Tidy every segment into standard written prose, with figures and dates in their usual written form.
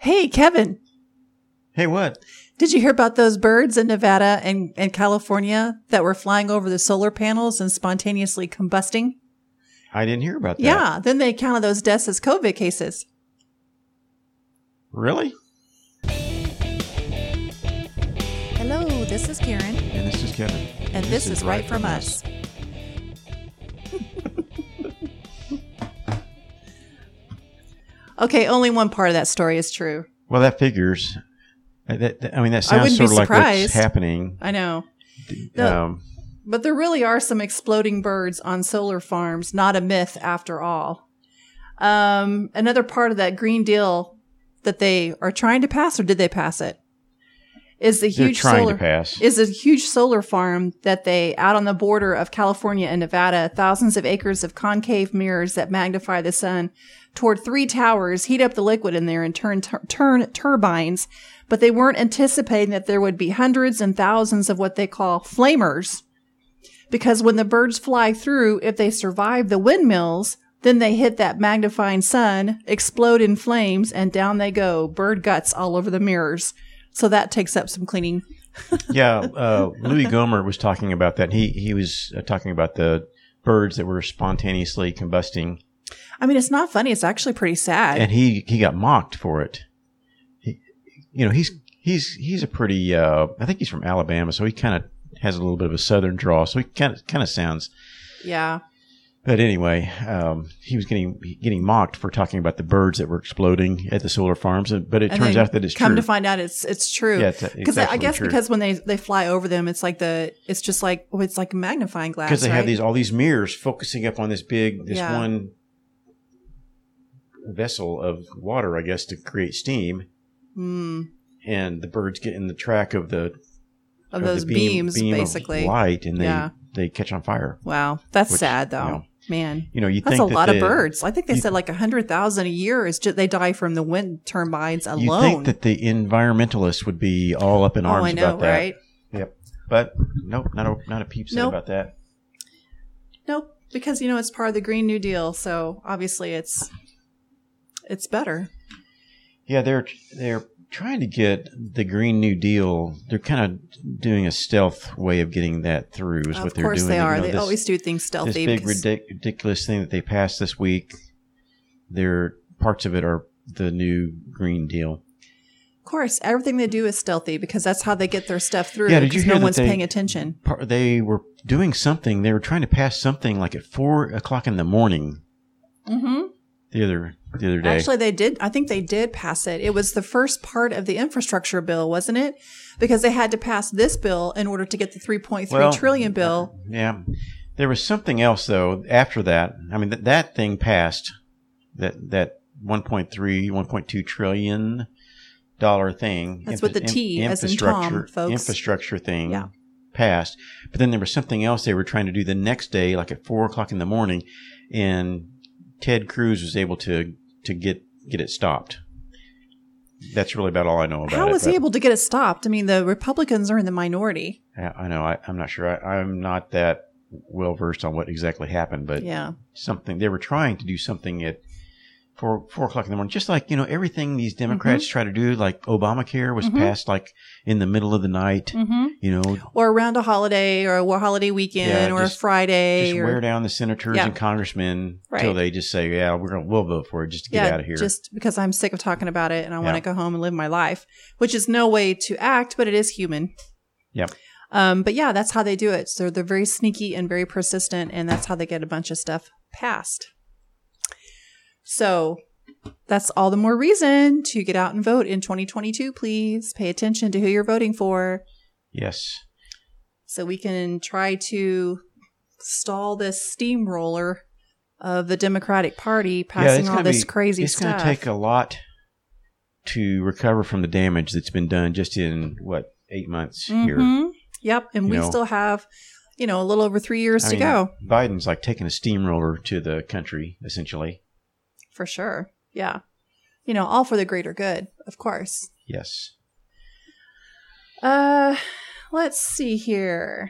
Hey, Kevin. Hey, what? Did you hear about those birds in Nevada and California that were flying over the solar panels and spontaneously combusting? I didn't hear about that. Yeah. Then they counted those deaths as COVID cases. Really? Hello, this is Karen. And this is Kevin. And this is Right From Us. Okay, only one part of that story is true. Well, that figures. That sounds sort of like what's happening. I know. But there really are some exploding birds on solar farms, not a myth after all. Another part of that Green Deal that they are trying to pass, or did they pass it? Is a huge solar farm that they out on the border of California and Nevada, thousands of acres of concave mirrors that magnify the sun toward 3 towers, heat up the liquid in there and turn turbines. But they weren't anticipating that there would be hundreds and thousands of what they call flamers. Because when the birds fly through, if they survive the windmills, then they hit that magnifying sun, explode in flames, and down they go. Bird guts all over the mirrors. So that takes up some cleaning. Yeah, Louis Gohmert was talking about that. He was talking about the birds that were spontaneously combusting. I mean, it's not funny. It's actually pretty sad. And he got mocked for it. He's a pretty. I think he's from Alabama, so he kind of has a little bit of a southern drawl. So he kind of sounds. Yeah. But anyway, he was getting mocked for talking about the birds that were exploding at the solar farms, but it turns out that it's true. Come to find out, it's true. Yeah, it's I guess true. Because when they fly over them, it's like it's like a magnifying glass. Because they have all these mirrors focusing up on this one vessel of water, I guess, to create steam. Mm. And the birds get in the track of those beams basically of light, and they catch on fire. Wow, that's sad though. Man, that's a lot of birds. I think they said like 100,000 a year they die from the wind turbines alone. You think that the environmentalists would be all up in arms about that? Right? Yep. But nope, not a peep said about that. Nope, because it's part of the Green New Deal, so obviously it's better. Yeah, they're trying to get the Green New Deal. They're kind of doing a stealth way of getting that through. Is what they're doing. Of course they are. They always do things stealthy. This big ridiculous thing that they passed this week. Parts of it are the new Green Deal. Of course, everything they do is stealthy because that's how they get their stuff through. Yeah, did you hear no one's paying attention. They were doing something. They were trying to pass something like at 4:00 in the morning. Mm-hmm. The other day. Actually, they did. I think they did pass it. It was the first part of the infrastructure bill, wasn't it? Because they had to pass this bill in order to get the $3.3 trillion bill. Yeah. There was something else, though, after that. I mean, that thing passed. That $1.2 trillion thing. That's with the T, as in Tom, folks. Infrastructure thing passed. But then there was something else they were trying to do the next day, like at 4:00 in the morning, and Ted Cruz was able to get it stopped. That's really about all I know about it. How was he able to get it stopped? I mean, the Republicans are in the minority. Yeah, I know. I'm not sure. I'm not that well versed on what exactly happened, but something they were trying to do something at 4:00 in the morning, just like everything these Democrats try to do. Like Obamacare was passed like in the middle of the night, or around a holiday or a holiday weekend or a Friday, just wear down the senators and congressmen until they just say, we'll vote for it just to get out of here. Just because I'm sick of talking about it and I want to go home and live my life, which is no way to act, but it is human. Yep. But that's how they do it. So they're very sneaky and very persistent, and that's how they get a bunch of stuff passed. So that's all the more reason to get out and vote in 2022, please. Pay attention to who you're voting for. Yes. So we can try to stall this steamroller of the Democratic Party passing all this crazy stuff. It's going to take a lot to recover from the damage that's been done just in, 8 months here? Yep. And we still have, a little over 3 years to go. Biden's like taking a steamroller to the country, essentially. For sure. Yeah. All for the greater good, of course. Yes. Let's see here.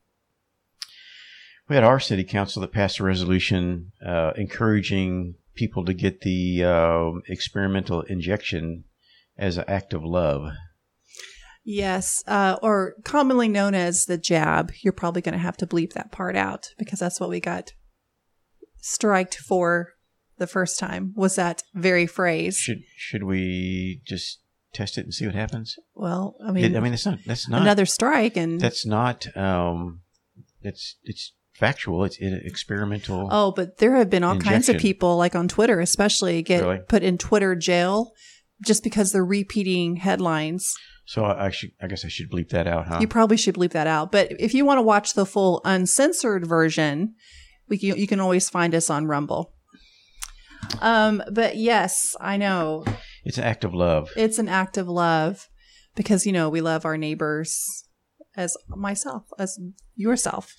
We had our city council that passed a resolution encouraging people to get the experimental injection as an act of love. Yes, or commonly known as the jab. You're probably going to have to bleep that part out because that's what we got striked for the first time, was that very phrase. Should we just test it and see what happens? Well, I mean, that's not another strike, and that's not. It's factual. It's experimental. Oh, but there have been all kinds of people, like on Twitter, especially, get put in Twitter jail just because they're repeating headlines. So I guess I should bleep that out, huh? You probably should bleep that out. But if you want to watch the full uncensored version, you can always find us on Rumble. But yes, I know. It's an act of love. It's an act of love because, we love our neighbors as yourself.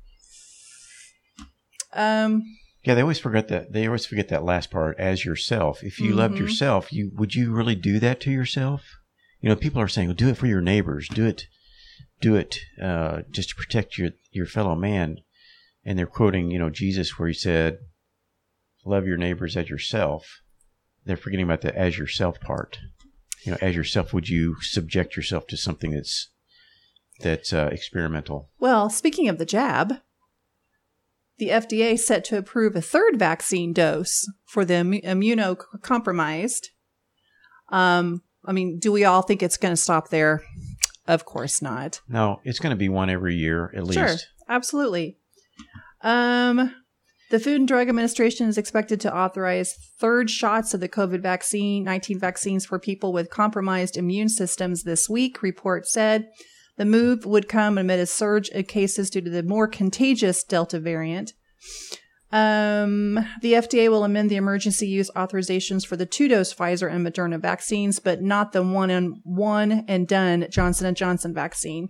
Yeah, they always forget that. They always forget that last part, as yourself. If you loved yourself, would you really do that to yourself? People are saying, well, do it for your neighbors. Do it just to protect your fellow man. And they're quoting, Jesus, where he said, love your neighbors as yourself. They're forgetting about the as yourself part. As yourself, would you subject yourself to something that's experimental? Well, speaking of the jab, the FDA set to approve a third vaccine dose for the immunocompromised. Do we all think it's going to stop there? Of course not. No, it's going to be one every year at least. Sure, absolutely. The Food and Drug Administration is expected to authorize third shots of the COVID-19 vaccines for people with compromised immune systems this week, report said. The move would come amid a surge of cases due to the more contagious Delta variant. The FDA will amend the emergency use authorizations for the 2-dose Pfizer and Moderna vaccines, but not the one and done Johnson & Johnson vaccine.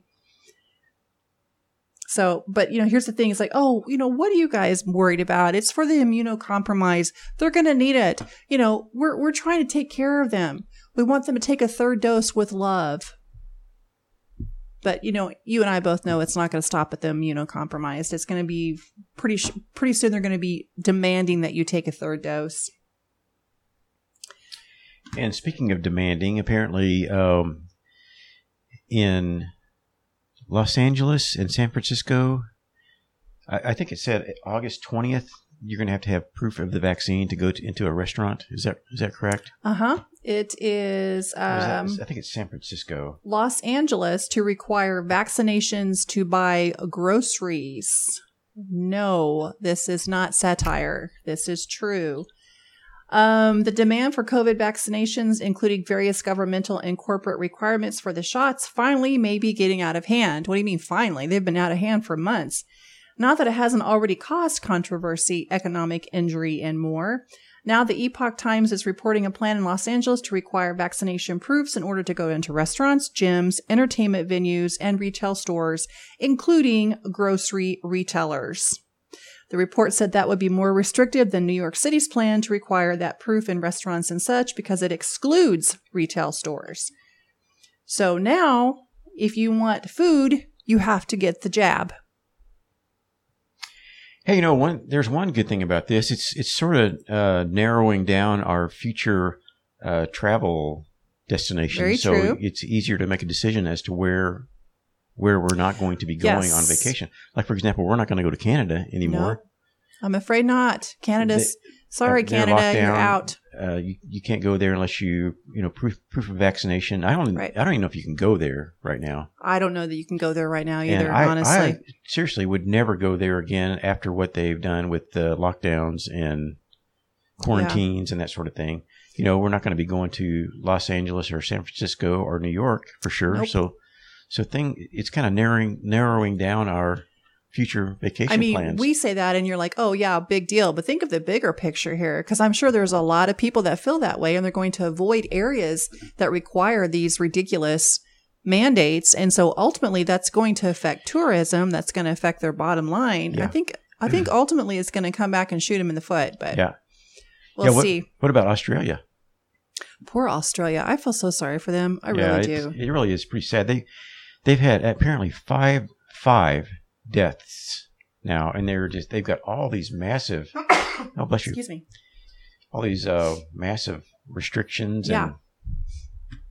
So, but, here's the thing. It's like, what are you guys worried about? It's for the immunocompromised. They're going to need it. We're trying to take care of them. We want them to take a third dose with love. But, you and I both know it's not going to stop at the immunocompromised. It's going to be pretty soon they're going to be demanding that you take a third dose. And speaking of demanding, apparently in Los Angeles and San Francisco, I think it said August 20th, you're going to have proof of the vaccine to go into a restaurant. Is that correct? Uh-huh. It is... I think it's San Francisco. Los Angeles to require vaccinations to buy groceries. No, this is not satire. This is true. The demand for COVID vaccinations, including various governmental and corporate requirements for the shots, finally may be getting out of hand. What do you mean finally? They've been out of hand for months. Not that it hasn't already caused controversy, economic injury, and more. Now, the Epoch Times is reporting a plan in Los Angeles to require vaccination proofs in order to go into restaurants, gyms, entertainment venues, and retail stores, including grocery retailers. The report said that would be more restrictive than New York City's plan to require that proof in restaurants and such because it excludes retail stores. So now, if you want food, you have to get the jab. Hey, there's one good thing about this. It's sort of narrowing down our future travel destinations. Very true. So it's easier to make a decision as to where we're not going to be going on vacation. Like, for example, we're not going to go to Canada anymore. No, I'm afraid not. Sorry, Canada, you're out. You can't go there unless proof of vaccination. I don't even know if you can go there right now. I don't know that you can go there right now either, honestly. I seriously would never go there again after what they've done with the lockdowns and quarantines and that sort of thing. We're not going to be going to Los Angeles or San Francisco or New York for sure. Nope. So it's kind of narrowing down our future vacation plans. We say that and you're like, oh yeah, big deal. But think of the bigger picture here, because I'm sure there's a lot of people that feel that way and they're going to avoid areas that require these ridiculous mandates. And so ultimately that's going to affect tourism. That's going to affect their bottom line. Yeah. I think ultimately it's going to come back and shoot them in the foot, but we'll see. What about Australia? Poor Australia. I feel so sorry for them. I really do. It really is pretty sad. They've had apparently five deaths now, and they've got all these massive excuse me, all these massive restrictions and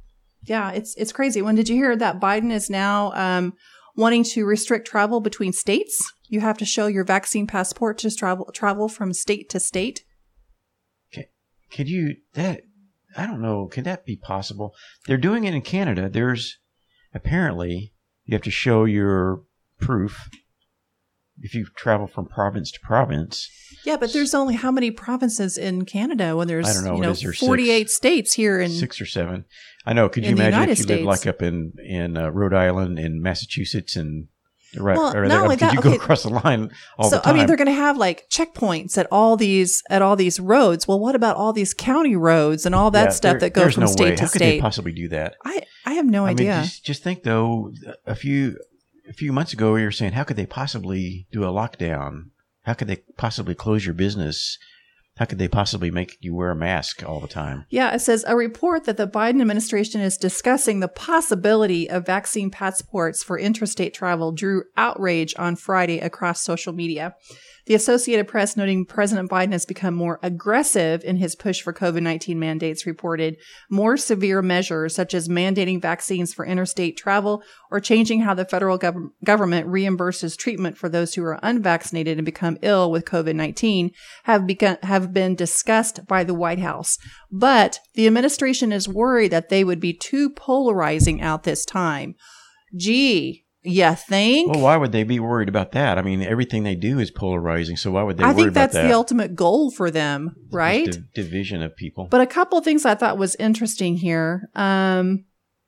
Yeah, it's crazy. When did you hear that Biden is now wanting to restrict travel between states? You have to show your vaccine passport to travel from state to state. Could you that? I don't know. Could that be possible? They're doing it in Canada. There's apparently you have to show your proof if you travel from province to province. Yeah, but there's only how many provinces in Canada when there's, I don't know, 48 states here in 6 or 7. I know. Could you imagine if you lived like up in Rhode Island and Massachusetts and could you go across the line all the time? I mean, they're going to have like checkpoints at all these roads. Well, what about all these county roads and all that stuff that go from state to state? How could they possibly do that? I have no idea. Mean, just think though, a few months ago, you were saying, how could they possibly do a lockdown? How could they possibly close your business? How could they possibly make you wear a mask all the time? Yeah, it says a report that the Biden administration is discussing the possibility of vaccine passports for interstate travel drew outrage on Friday across social media. The Associated Press, noting President Biden has become more aggressive in his push for COVID-19 mandates, reported more severe measures such as mandating vaccines for interstate travel or changing how the federal government reimburses treatment for those who are unvaccinated and become ill with COVID-19 have been discussed by the White House. But the administration is worried that they would be too polarizing out this time. Gee. You think? Well, why would they be worried about that? I mean, everything they do is polarizing, so why would they worry about that? I think that's the ultimate goal for them, right? Just division of people. But a couple of things I thought was interesting here. The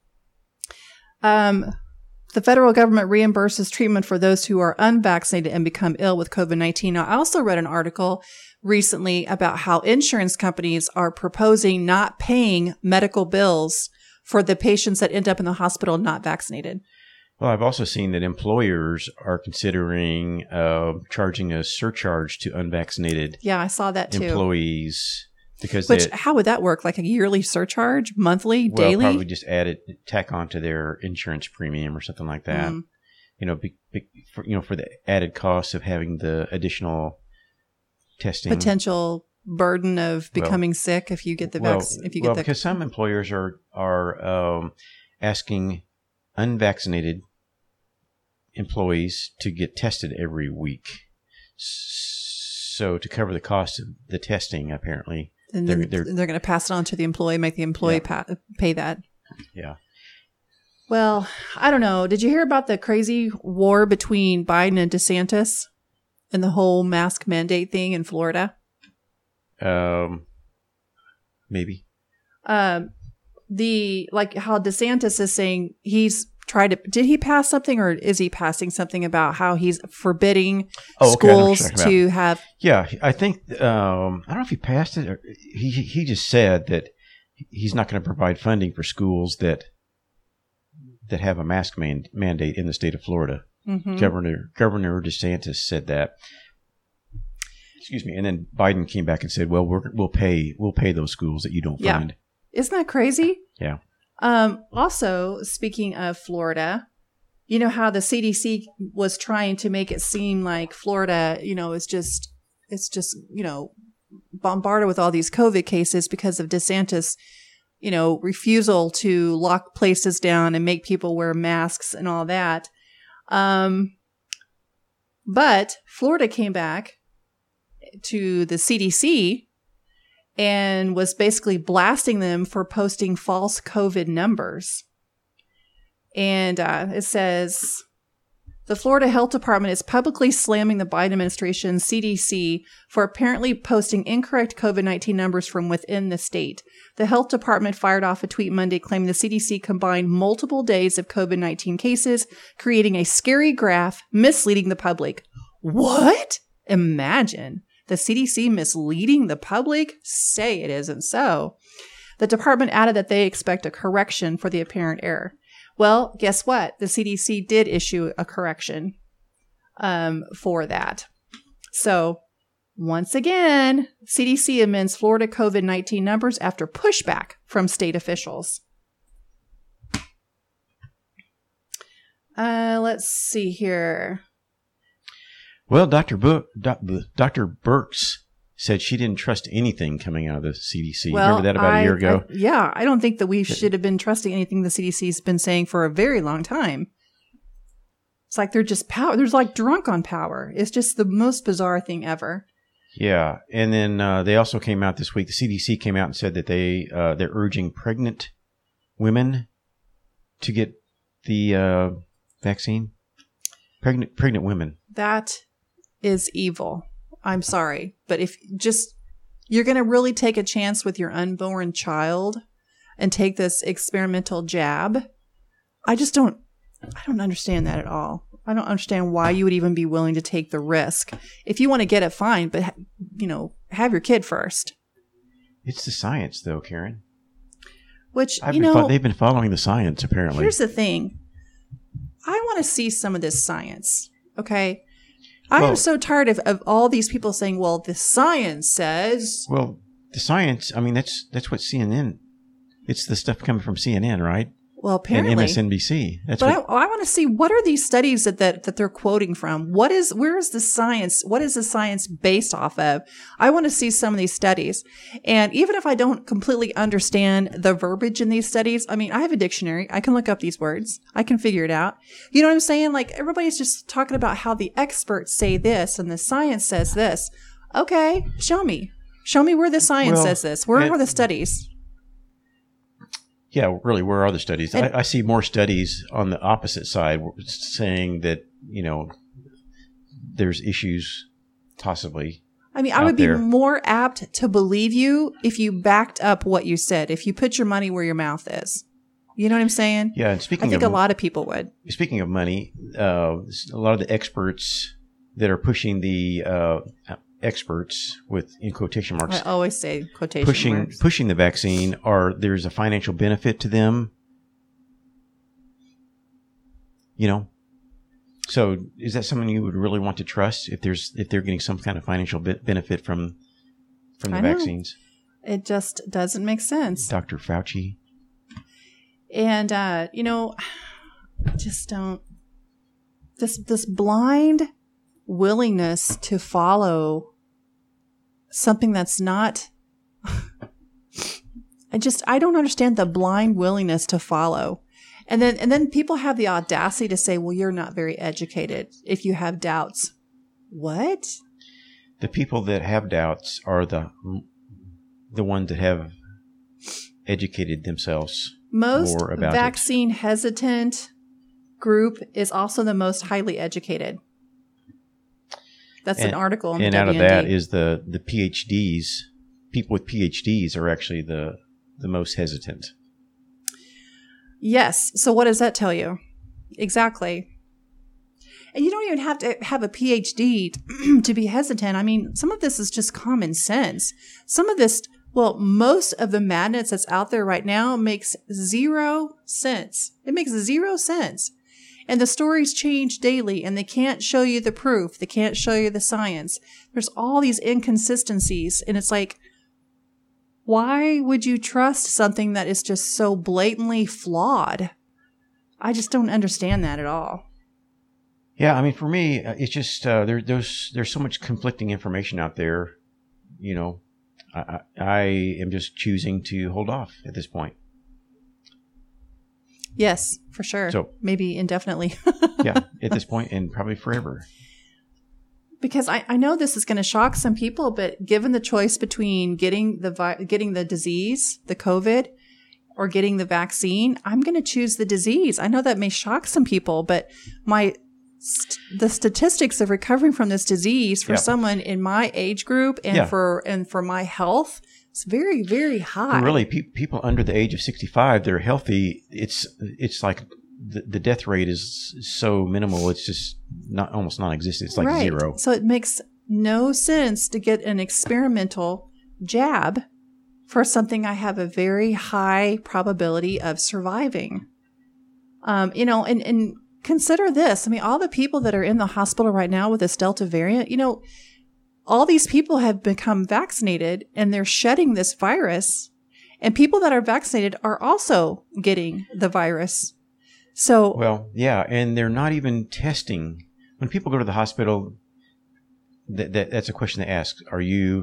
federal government reimburses treatment for those who are unvaccinated and become ill with COVID-19. Now, I also read an article recently about how insurance companies are proposing not paying medical bills for the patients that end up in the hospital not vaccinated. Well, I've also seen that employers are considering charging a surcharge to unvaccinated I saw that too. Employees. How would that work? Like a yearly surcharge? Monthly? Daily? Well, probably just tack onto their insurance premium or something like that. For the added cost of having the additional testing. Potential burden of becoming sick if you get the vaccine. Because some employers are asking unvaccinated employees to get tested every week. So to cover the cost of the testing, apparently. And then they're going to pass it on to the employee, make the employee pay that. Yeah. Well, I don't know. Did you hear about the crazy war between Biden and DeSantis and the whole mask mandate thing in Florida? Maybe. How DeSantis is saying he's tried to, did he pass something or is he passing something about how he's forbidding schools to have? Yeah, I think, I don't know if he passed it or he just said that he's not going to provide funding for schools that have a mask mandate in the state of Florida. Mm-hmm. Governor DeSantis said that. Excuse me. And then Biden came back and said, well, we'll pay those schools that you don't fund. Isn't that crazy? Yeah. Also, speaking of Florida, you know how the CDC was trying to make it seem like Florida, it's just, bombarded with all these COVID cases because of DeSantis, refusal to lock places down and make people wear masks and all that. But Florida came back to the CDC and was basically blasting them for posting false COVID numbers. And it says, the Florida Health Department is publicly slamming the Biden administration CDC for apparently posting incorrect COVID-19 numbers from within the state. The health department fired off a tweet Monday claiming the CDC combined multiple days of COVID-19 cases, creating a scary graph, misleading the public. What? Imagine. The CDC misleading the public? Say it isn't so. The department added that they expect a correction for the apparent error. Well, guess what? The CDC did issue a correction for that. So, once again, CDC amends Florida COVID-19 numbers after pushback from state officials. Let's see here. Well, Dr. Birx said she didn't trust anything coming out of the CDC. Well, remember that about a year ago? I don't think that we should have been trusting anything the CDC's been saying for a very long time. It's like they're just There's like drunk on power. It's just the most bizarre thing ever. Yeah, and then they also came out this week. The CDC came out and said that they're urging pregnant women to get the vaccine. Pregnant women. That is evil. I'm sorry, but if you're going to really take a chance with your unborn child and take this experimental jab, I don't understand that at all. I don't understand why you would even be willing to take the risk. If you want to get it, fine, but have your kid first. It's the science, though, Karen. Which, they've been following the science, apparently. Here's the thing. I want to see some of this science, okay? I am so tired of all these people saying, well, the science says. Well, the science, I mean, that's what CNN, it's the stuff coming from CNN, right? Well, apparently. And MSNBC. I want to see, what are these studies that they're quoting from? Where is the science? What is the science based off of? I want to see some of these studies. And even if I don't completely understand the verbiage in these studies, I mean, I have a dictionary. I can look up these words. I can figure it out. You know what I'm saying? Like, everybody's just talking about how the experts say this and the science says this. Okay, show me. Show me where the science says this. Where are the studies? Yeah, really, where are the studies? I see more studies on the opposite side saying that, there's issues possibly. I mean, I would be more apt to believe you if you backed up what you said, if you put your money where your mouth is. You know what I'm saying? Yeah, and I think a lot of people would. Speaking of money, a lot of the experts that are pushing the experts in quotation marks. I always say quotation marks. Pushing the vaccine, there's a financial benefit to them. So is that something you would really want to trust if they're getting some kind of financial benefit from the vaccines? It just doesn't make sense. Dr. Fauci. And just don't this blind willingness to follow something that's not I don't understand the blind willingness to follow. And then people have the audacity to say, well, you're not very educated if you have doubts. What? The people that have doubts are the ones that have educated themselves more about vaccine hesitant group is also the most highly educated. That's an article on the WND. And out of that is the PhDs. People with PhDs are actually the most hesitant. Yes. So what does that tell you? Exactly. And you don't even have to have a PhD to be hesitant. I mean, some of this is just common sense. Some of this, most of the madness that's out there right now makes 0 sense. It makes 0 sense. And the stories change daily, and they can't show you the proof. They can't show you the science. There's all these inconsistencies, and it's like, why would you trust something that is just so blatantly flawed? I just don't understand that at all. Yeah, I mean, for me, it's just there's so much conflicting information out there. I am just choosing to hold off at this point. Yes, for sure. So maybe indefinitely. Yeah, at this point and probably forever. Because I know this is going to shock some people, but given the choice between getting the disease, the COVID, or getting the vaccine, I'm going to choose the disease. I know that may shock some people, but the statistics of recovering from this disease for someone in my age group and for my health, it's very, very high. And really, people under the age of 65, they're healthy. It's like the death rate is so minimal. It's just almost non-existent. It's like 0. So it makes no sense to get an experimental jab for something I have a very high probability of surviving. And consider this. I mean, all the people that are in the hospital right now with this Delta variant, all these people have become vaccinated and they're shedding this virus. And people that are vaccinated are also getting the virus. So, well, yeah, and they're not even testing. When people go to the hospital, that's a question they ask. Are you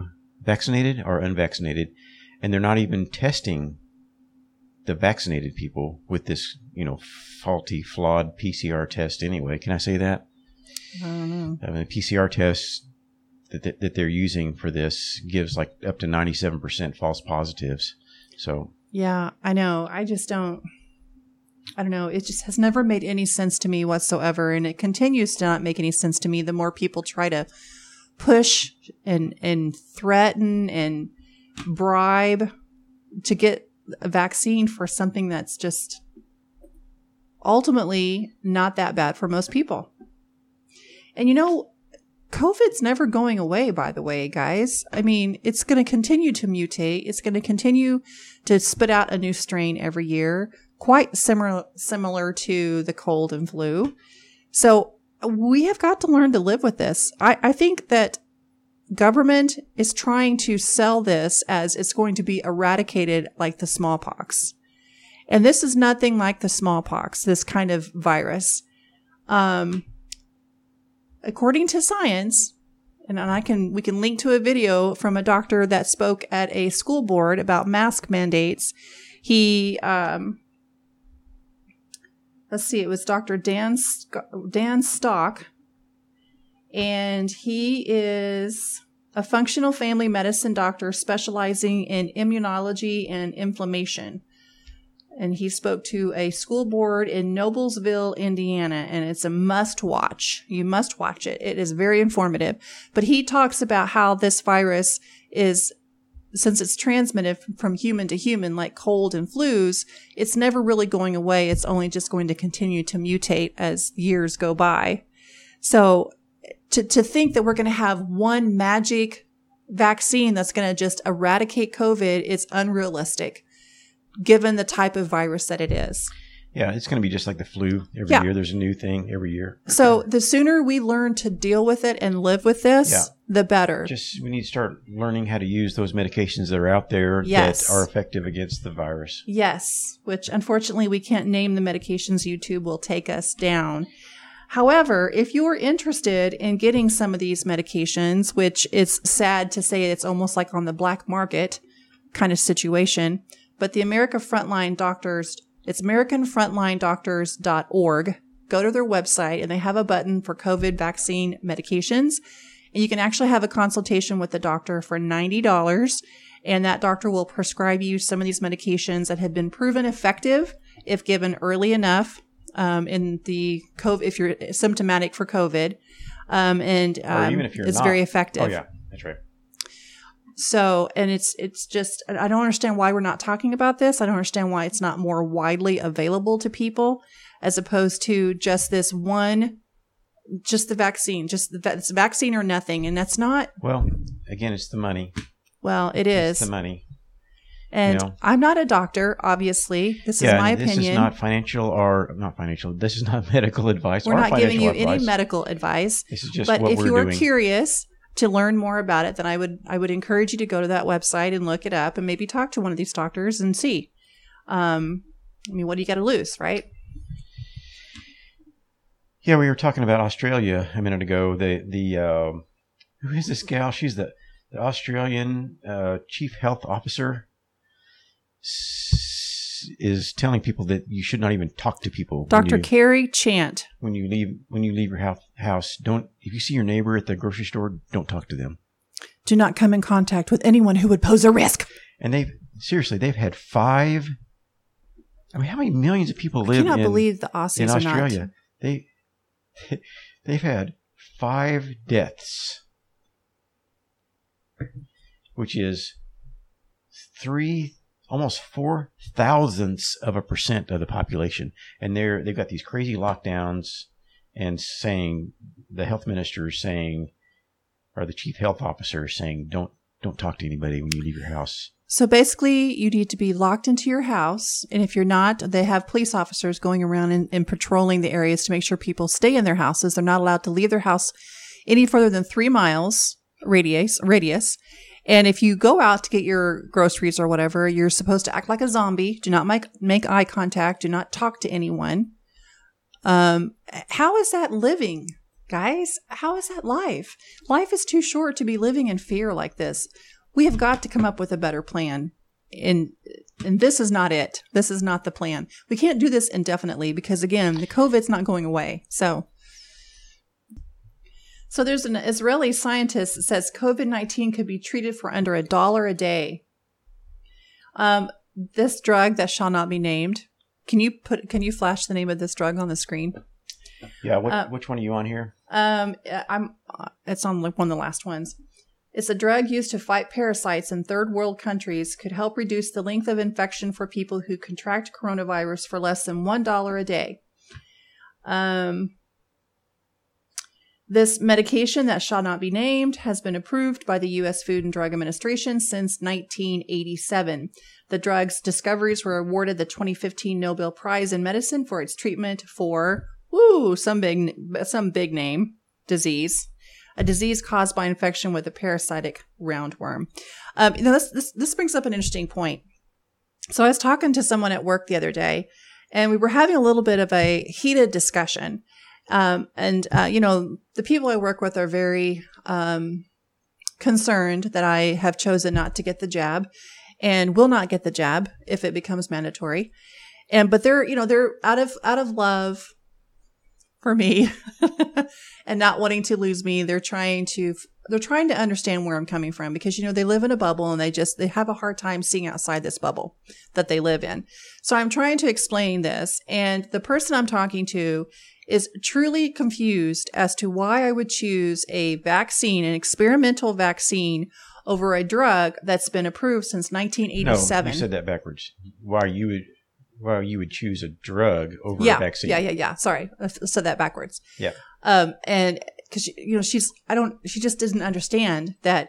vaccinated or unvaccinated, and they're not even testing the vaccinated people with this, faulty, flawed PCR test anyway. Can I say that? I don't know. I mean, the PCR test that they're using for this gives like up to 97% false positives. So yeah, I know. I don't know. It just has never made any sense to me whatsoever. And it continues to not make any sense to me the more people try to push and threaten and bribe to get a vaccine for something that's just ultimately not that bad for most people. And COVID's never going away, by the way, guys. I mean, it's going to continue to mutate. It's going to continue to spit out a new strain every year, quite similar to the cold and flu. So we have got to learn to live with this. I think that government is trying to sell this as it's going to be eradicated like the smallpox. And this is nothing like the smallpox, this kind of virus. According to science, and we can link to a video from a doctor that spoke at a school board about mask mandates. He, let's see, it was Dr. Dan Stock, and he is a functional family medicine doctor specializing in immunology and inflammation. And he spoke to a school board in Noblesville, Indiana, and it's a must watch. You must watch it. It is very informative. But he talks about how this virus is, since it's transmitted from human to human, like cold and flus, it's never really going away. It's only just going to continue to mutate as years go by. So to think that we're going to have one magic vaccine that's going to just eradicate COVID, it's unrealistic, given the type of virus that it is. Yeah, it's going to be just like the flu. Every year there's a new thing every year. So the sooner we learn to deal with it and live with this, the better. We need to start learning how to use those medications that are out there that are effective against the virus. Yes, which unfortunately we can't name the medications. YouTube will take us down. However, if you're interested in getting some of these medications, which is sad to say it's almost like on the black market kind of situation, but the American Frontline Doctors, it's AmericanFrontlineDoctors.org. Go to their website and they have a button for COVID vaccine medications. And you can actually have a consultation with the doctor for $90. And that doctor will prescribe you some of these medications that have been proven effective if given early enough in the COVID, if you're symptomatic for COVID. Or even if you're it's not. Very effective. Oh, yeah, that's right. So, and it's just, I don't understand why we're not talking about this. I don't understand why it's not more widely available to people as opposed to just this one, just the vaccine, it's vaccine or nothing. And that's not. Well, again, it's the money. Well, it's the money. And I'm not a doctor, obviously. This is my opinion. This is not not financial. This is not medical advice. We're not giving you any medical advice. This is just what we're doing. But if you are curious to learn more about it, then I would encourage you to go to that website and look it up and maybe talk to one of these doctors and see. What do you got to lose, right? Yeah, we were talking about Australia a minute ago. The who is this gal? She's the Australian chief health officer. Is telling people that you should not even talk to people. Dr. Carrie Chant. When you leave your house, if you see your neighbor at the grocery store, don't talk to them. Do not come in contact with anyone who would pose a risk. And they've had 5. I mean, how many millions of people live in Australia? I cannot believe the Aussies are not. They've had 5 deaths, which is almost 0.004% of the population. And they've got these crazy lockdowns and saying, the health minister is saying, or the chief health officer is saying, don't talk to anybody when you leave your house. So basically you need to be locked into your house. And if you're not, they have police officers going around and patrolling the areas to make sure people stay in their houses. They're not allowed to leave their house any further than 3 miles radius. And if you go out to get your groceries or whatever, you're supposed to act like a zombie. Do not make eye contact. Do not talk to anyone. How is that living, guys? How is that life? Life is too short to be living in fear like this. We have got to come up with a better plan. And this is not it. This is not the plan. We can't do this indefinitely because, again, the COVID's not going away. So there's an Israeli scientist that says COVID-19 could be treated for under $1 a day. This drug that shall not be named. Can you flash the name of this drug on the screen? Yeah. Which one are you on here? It's on like one of the last ones. It's a drug used to fight parasites in third world countries, could help reduce the length of infection for people who contract coronavirus for less than $1 a day. This medication that shall not be named has been approved by the U.S. Food and Drug Administration since 1987. The drug's discoveries were awarded the 2015 Nobel Prize in Medicine for its treatment for some big name disease. A disease caused by infection with a parasitic roundworm. This brings up an interesting point. So I was talking to someone at work the other day, and we were having a little bit of a heated discussion. The people I work with are very concerned that I have chosen not to get the jab, and will not get the jab if it becomes mandatory. But they're out of love for me and not wanting to lose me. They're trying to understand where I'm coming from because, they live in a bubble and they have a hard time seeing outside this bubble that they live in. So I'm trying to explain this. And the person I'm talking to is truly confused as to why I would choose an experimental vaccine over a drug that's been approved since 1987. No, you said that backwards. Why you would choose a drug over a vaccine. Yeah. Sorry. I said that backwards. Yeah. And because, she just doesn't understand that.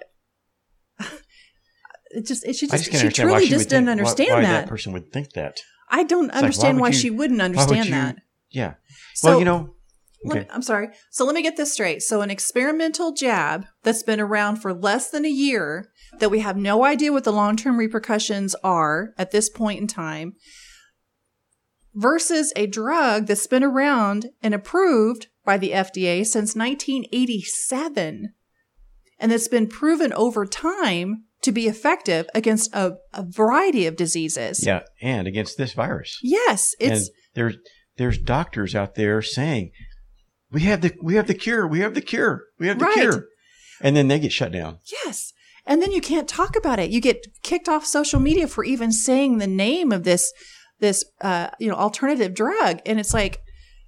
She truly just didn't understand why that. That person would think that. I don't understand why she wouldn't understand that. Yeah. So, okay. I'm sorry. So let me get this straight. So an experimental jab that's been around for less than a year, that we have no idea what the long-term repercussions are at this point in time, versus a drug that's been around and approved by the FDA since 1987, and that's been proven over time to be effective against a variety of diseases. Yeah, and against this virus. Yes, and there's doctors out there saying, we have the cure, we have the cure, we have the cure. And then they get shut down. Yes. And then you can't talk about it. You get kicked off social media for even saying the name of this alternative drug. And it's like,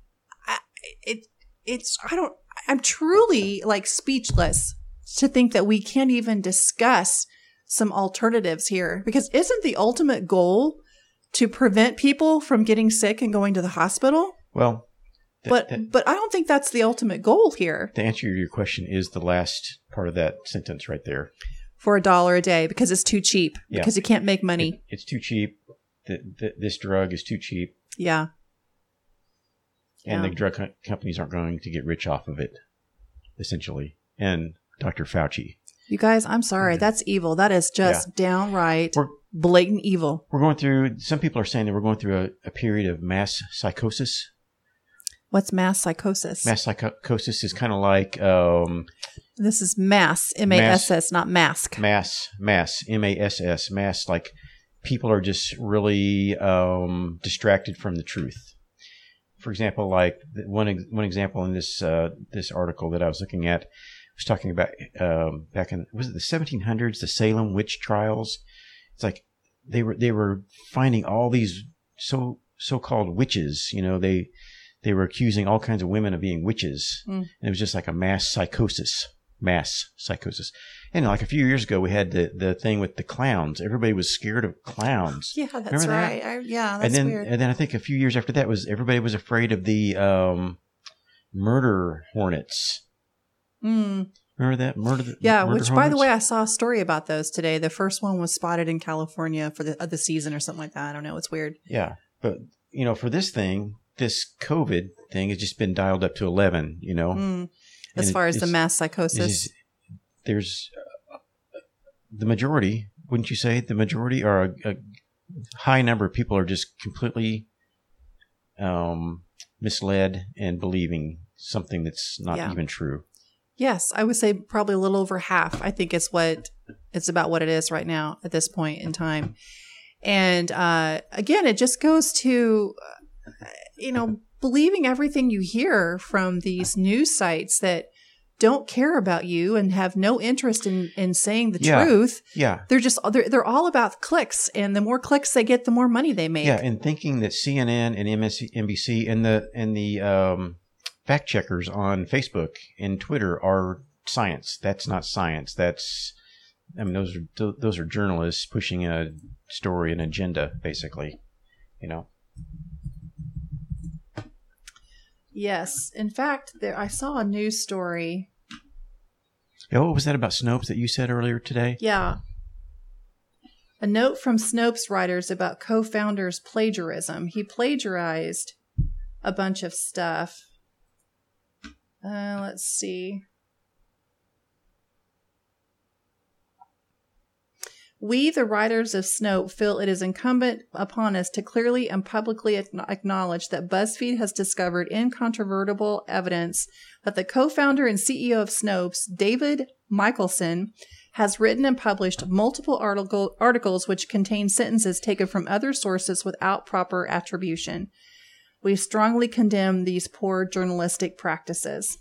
I'm truly like speechless to think that we can't even discuss some alternatives here, because isn't the ultimate goal to prevent people from getting sick and going to the hospital? Well, but I don't think that's the ultimate goal here. The answer to your question is the last part of that sentence right there. For $1 a day, because it's too cheap. Yeah. Because you can't make money. It's too cheap. This drug is too cheap. Yeah. And the drug companies aren't going to get rich off of it, essentially. And Dr. Fauci. You guys, I'm sorry. That's evil. That is just downright blatant evil. Some people are saying that we're going through a period of mass psychosis. What's mass psychosis? Mass psychosis is kind of like... this is mass, M-A-S-S, not mask. Mass, M-A-S-S, mass, like people are just really distracted from the truth. For example, like one example in this article that I was looking at was talking about back in, was it the 1700s, the Salem witch trials? It's like they were finding all these so-called witches. They were accusing all kinds of women of being witches. And it was just like a mass psychosis. And like a few years ago, we had the thing with the clowns. Everybody was scared of clowns. Yeah, that's Remember right. That? That's weird. And then I think a few years after that everybody was afraid of the murder hornets. Remember that? Murder which hornets? By the way, I saw a story about those today. The first one was spotted in California for the season or something like that. I don't know. It's weird. Yeah. But, for this COVID thing has just been dialed up to 11, As far as the mass psychosis. There's the majority, wouldn't you say? The majority or a high number of people are just completely misled and believing something that's not even true. Yes, I would say probably a little over half, I think, is what It's about what it is right now at this point in time. And again, it just goes to, believing everything you hear from these news sites that don't care about you and have no interest in saying the truth. Yeah. They're all about clicks, and the more clicks they get, the more money they make. Yeah. And thinking that CNN and MSNBC and the fact checkers on Facebook and Twitter are science. That's not science. Those are journalists pushing a story, an agenda, basically, Yes. In fact, I saw a news story. Yeah, what was that about Snopes that you said earlier today? Yeah. A note from Snopes writers about co-founder's plagiarism. He plagiarized a bunch of stuff. Let's see. We, the writers of Snopes, feel it is incumbent upon us to clearly and publicly acknowledge that BuzzFeed has discovered incontrovertible evidence that the co-founder and CEO of Snopes, David Michelson, has written and published multiple articles which contain sentences taken from other sources without proper attribution. We strongly condemn these poor journalistic practices.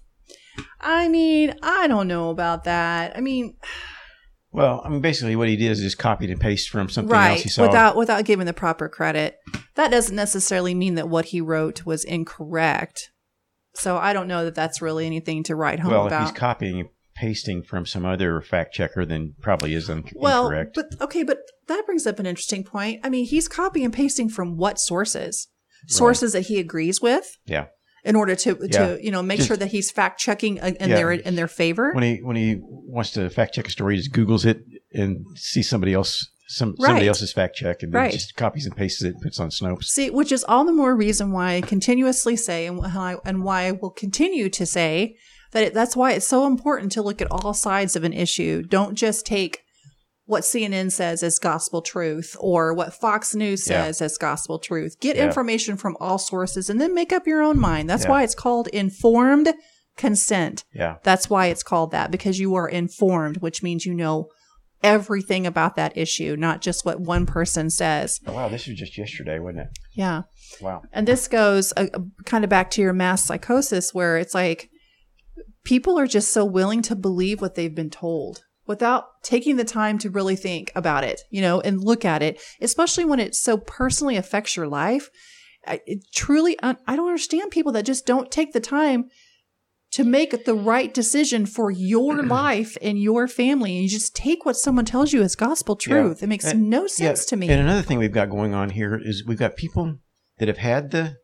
I don't know about that. Well, basically what he did is just copied and pasted from something else he saw. Without giving the proper credit. That doesn't necessarily mean that what he wrote was incorrect. So I don't know that that's really anything to write home about. Well, if he's copying and pasting from some other fact checker, then probably is incorrect. But that brings up an interesting point. He's copying and pasting from what sources? Sources that he agrees with? Yeah. In order to make sure that he's fact checking in their favor. When he wants to fact check a story, he just Googles it and sees somebody else's fact check, and then just copies and pastes it and puts on Snopes. See, which is all the more reason why I continuously say, and why I will continue to say that that's why it's so important to look at all sides of an issue. Don't just take what CNN says as gospel truth or what Fox News says as gospel truth. Get information from all sources and then make up your own mind. That's why it's called informed consent. Yeah. That's why it's called that, because you are informed, which means you know everything about that issue, not just what one person says. Oh, wow. This was just yesterday, wasn't it? Yeah. Wow. And this goes kind of back to your mass psychosis, where it's like people are just so willing to believe what they've been told without taking the time to really think about it, and look at it, especially when it so personally affects your life. I don't understand people that just don't take the time to make the right decision for your life and your family. And you just take what someone tells you as gospel truth. It makes no sense to me. And another thing we've got going on here is we've got people that have had the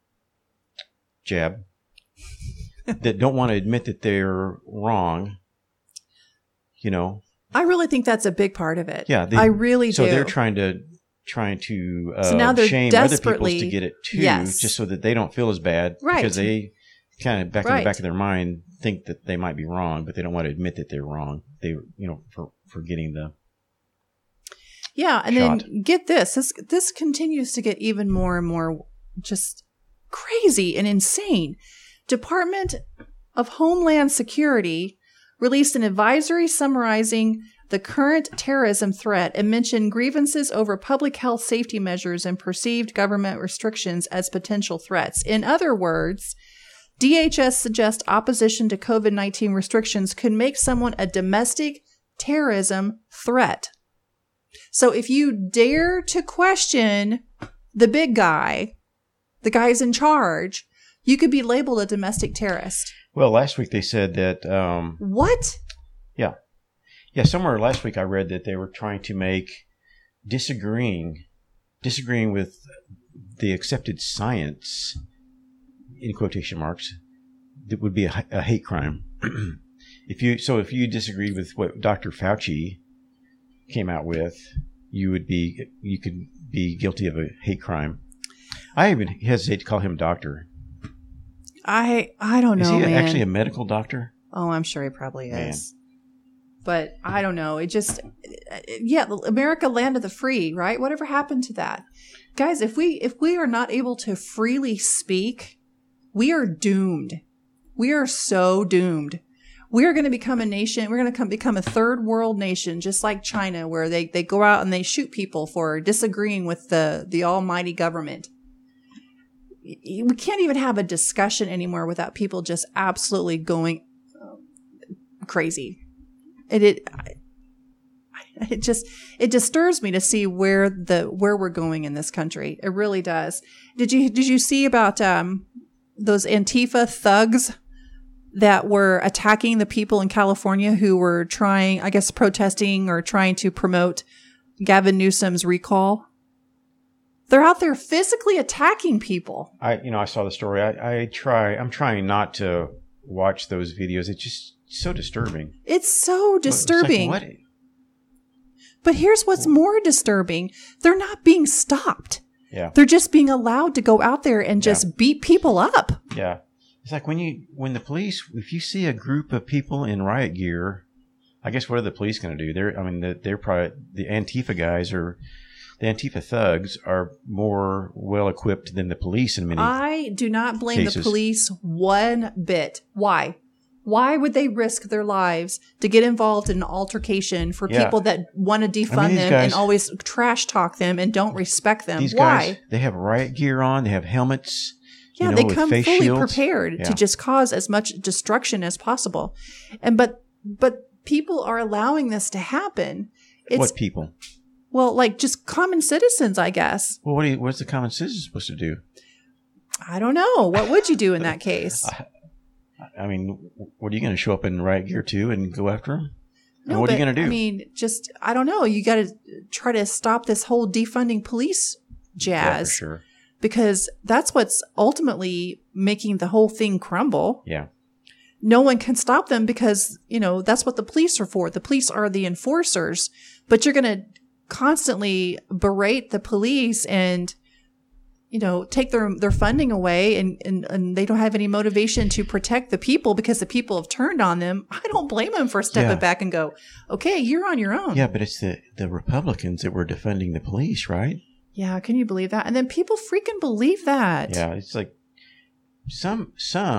jab that don't want to admit that they're wrong. I really think that's a big part of it. Yeah, I really do. So they're trying to so now they're shame other people to get it too, just so that they don't feel as bad, right? Because they kind of in the back of their mind think that they might be wrong, but they don't want to admit that they're wrong. They, for getting the and shot. Then get this continues to get even more and more just crazy and insane. Department of Homeland Security released an advisory summarizing the current terrorism threat and mentioned grievances over public health safety measures and perceived government restrictions as potential threats. In other words, DHS suggests opposition to COVID-19 restrictions could make someone a domestic terrorism threat. So if you dare to question the big guy, the guys in charge, you could be labeled a domestic terrorist. Well, last week they said that... What? Yeah. Yeah, somewhere last week I read that they were trying to make disagreeing with the accepted science, in quotation marks, that would be a hate crime. If you disagreed with what Dr. Fauci came out with, you could be guilty of a hate crime. I even hesitate to call him doctor. I don't know, man. Is he man. actually a medical doctor? Oh, I'm sure he probably is. But I don't know. It just, America, land of the free, right? Whatever happened to that? Guys, if we are not able to freely speak, we are doomed. We are so doomed. we're going to become a nation. We're going to become a third world nation, just like China, where they go out and they shoot people for disagreeing with the almighty government. We can't even have a discussion anymore without people just absolutely going crazy. It disturbs me to see where we're going in this country. It really does. Did you see about those Antifa thugs that were attacking the people in California who were protesting or trying to promote Gavin Newsom's recall? They're out there physically attacking people. I saw the story. I'm trying not to watch those videos. It's just so disturbing. It's so disturbing. It's like, what? But here's what's more disturbing. They're not being stopped. Yeah. They're just being allowed to go out there and just beat people up. Yeah. It's like when the police, if you see a group of people in riot gear, I guess what are the police going to do? They're probably, the Antifa guys or the Antifa thugs are more well equipped than the police in many cases. I do not blame the police one bit. Why? Why would they risk their lives to get involved in an altercation for people that want to defund them and always trash talk them and don't respect them? These Why? Guys, they have riot gear on. They have helmets. Yeah, they come fully prepared to just cause as much destruction as possible. But people are allowing this to happen. What people? Well, like just common citizens, I guess. Well, what's the common citizen supposed to do? I don't know. What would you do in that case? I mean, what are you going to show up in riot gear too and go after them? No, what are you going to do? I mean, I don't know. You got to try to stop this whole defunding police jazz. Yeah, for sure. Because that's what's ultimately making the whole thing crumble. Yeah. No one can stop them because, that's what the police are for. The police are the enforcers. But you're going to constantly berate the police and, take their funding away and they don't have any motivation to protect the people because the people have turned on them. I don't blame them for stepping back and go, okay, you're on your own. Yeah, but it's the Republicans that were defending the police, right? Yeah, can you believe that? And then people freaking believe that. Yeah, it's like some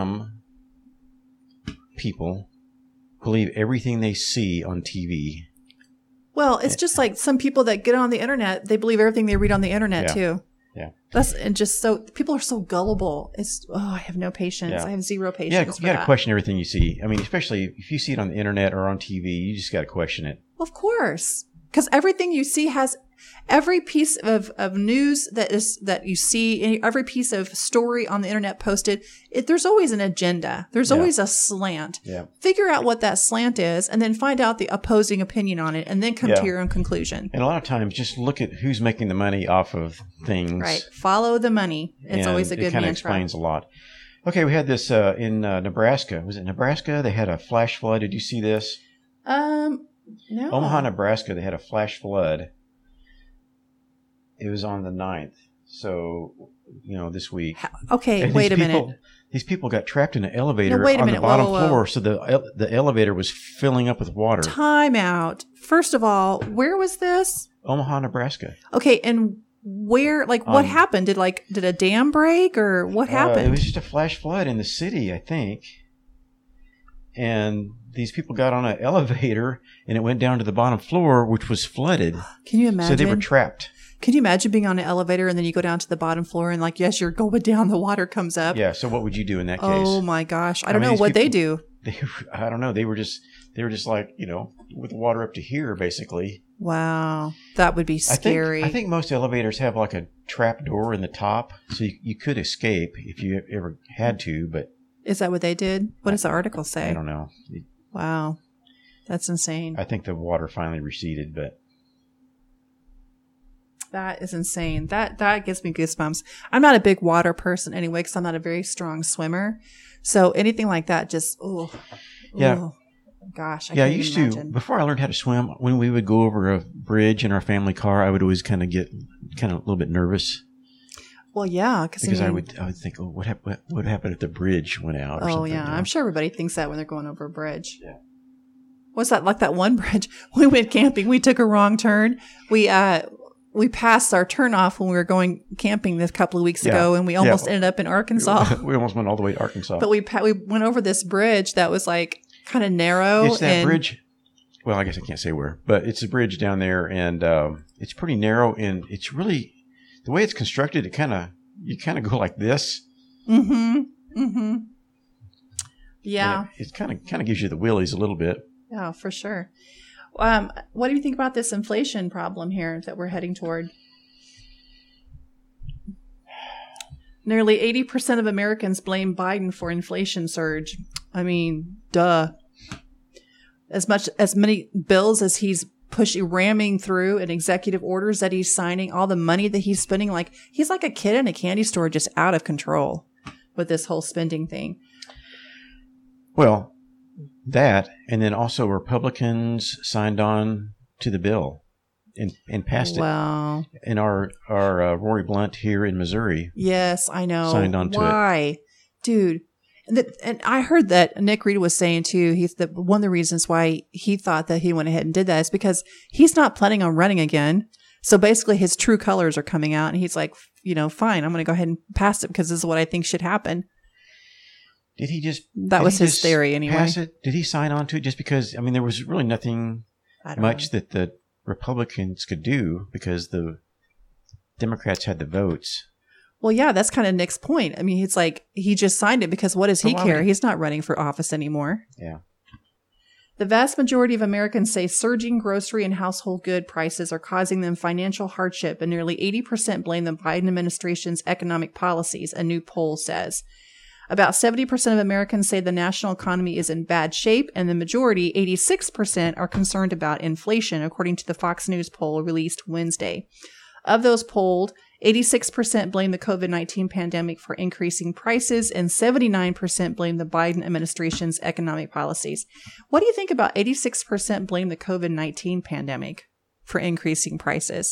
people believe everything they see on TV. Well, it's just like some people that get on the internet, they believe everything they read on the internet too. Yeah. People are so gullible. I have no patience. Yeah. I have zero patience. Yeah, you got to question everything you see. I mean, especially if you see it on the internet or on TV, you just got to question it. Of course. Because everything you see has every piece of news that you see, every piece of story on the internet posted, there's always an agenda. There's always a slant. Yeah. Figure out what that slant is and then find out the opposing opinion on it and then come to your own conclusion. And a lot of times just look at who's making the money off of things. Right. Follow the money. It's always a good mantra. It kind of explains a lot. Okay, we had this in Nebraska. Was it Nebraska? They had a flash flood. Did you see this? No. Omaha, Nebraska, they had a flash flood. It was on the 9th. So, this week. Okay, and wait a minute. These people got trapped in an elevator on the bottom floor. So the elevator was filling up with water. Time out. First of all, where was this? Omaha, Nebraska. Okay, and where, what happened? Did a dam break or what happened? It was just a flash flood in the city, I think. And these people got on an elevator and it went down to the bottom floor, which was flooded. Can you imagine? So they were trapped. Can you imagine being on an elevator and then you go down to the bottom floor and yes, you're going down, the water comes up? Yeah. So what would you do in that case? Oh my gosh. I don't know what they do. I don't know. They were just like, with the water up to here, basically. Wow. That would be scary. I think most elevators have like a trap door in the top. So you could escape if you ever had to, but. Is that what they did? What does the article say? I don't know. Wow. That's insane. I think the water finally receded, but. That is insane. That gives me goosebumps. I'm not a big water person anyway because I'm not a very strong swimmer. So anything like that just, gosh, I can't used even imagine. To, before I learned how to swim, when we would go over a bridge in our family car, I would always kind of get a little bit nervous. Well, yeah. Because I would think, what happened if the bridge went out or something? Yeah. I'm sure everybody thinks that when they're going over a bridge. Yeah. What's that? Like that one bridge. We went camping. We took a wrong turn. We passed our turnoff when we were going camping this couple of weeks ago, and we almost ended up in Arkansas. We almost went all the way to Arkansas. But we went over this bridge that was like kind of narrow. It's that bridge. Well, I guess I can't say where, but it's a bridge down there, and it's pretty narrow, and it's really the way it's constructed. You kind of go like this. Mm-hmm. Mm-hmm. Yeah. It kind of gives you the willies a little bit. Yeah, for sure. What do you think about this inflation problem here that we're heading toward? Nearly 80% of Americans blame Biden for inflation surge. I mean, duh. As many bills as he's ramming through and executive orders that he's signing, all the money that he's spending, like he's like a kid in a candy store, just out of control with this whole spending thing. Well, that, and then also Republicans signed on to the bill and passed it. Wow. And our Rory Blunt here in Missouri. Yes, I know. Signed on to it. Why? Dude. And I heard that Nick Reed was saying too, one of the reasons why he thought that he went ahead and did that is because he's not planning on running again. So basically his true colors are coming out and he's like, fine, I'm going to go ahead and pass it because this is what I think should happen. Did he just... That was his theory anyway. Pass it? Did he sign on to it just because, there was really nothing much that the Republicans could do because the Democrats had the votes. Well, yeah, that's kind of Nick's point. It's like he just signed it because what does he care? He's not running for office anymore. Yeah. The vast majority of Americans say surging grocery and household good prices are causing them financial hardship, and nearly 80% blame the Biden administration's economic policies, a new poll says. About 70% of Americans say the national economy is in bad shape, and the majority, 86%, are concerned about inflation, according to the Fox News poll released Wednesday. Of those polled, 86% blame the COVID-19 pandemic for increasing prices, and 79% blame the Biden administration's economic policies. What do you think about 86% blame the COVID-19 pandemic for increasing prices?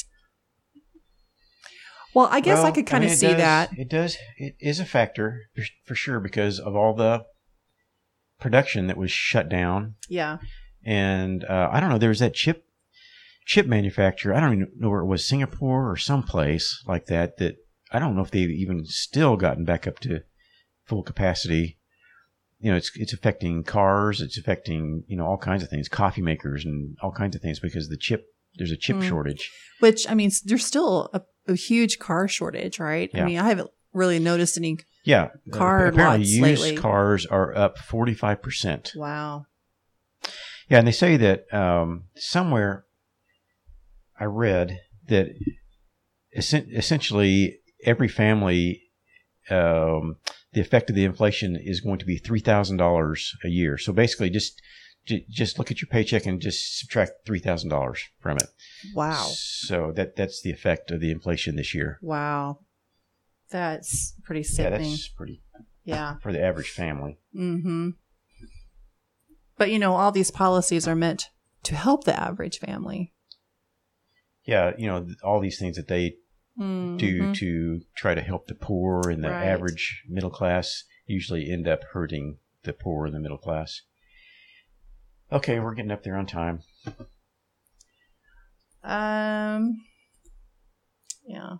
Well, I guess I could kind of see that. It does. It is a factor for sure because of all the production that was shut down. Yeah. And I don't know, there was that chip manufacturer, I don't even know where it was, Singapore or someplace like that I don't know if they've even still gotten back up to full capacity. It's affecting cars, it's affecting, all kinds of things, coffee makers and all kinds of things because there's a chip shortage. Which, there's still a huge car shortage, right? Yeah. I haven't really noticed any car apparently lots used lately. Cars are up 45%. Wow. Yeah, and they say that somewhere I read that essentially every family, the effect of the inflation is going to be $3,000 a year. So basically, just look at your paycheck and just subtract $3,000 from it. Wow. So that's the effect of the inflation this year. Wow. That's pretty sickening. Yeah, that's pretty. Yeah. For the average family. Mm-hmm. But all these policies are meant to help the average family. Yeah, all these things that they do to try to help the poor and the average middle class usually end up hurting the poor and the middle class. Okay, we're getting up there on time. Yeah.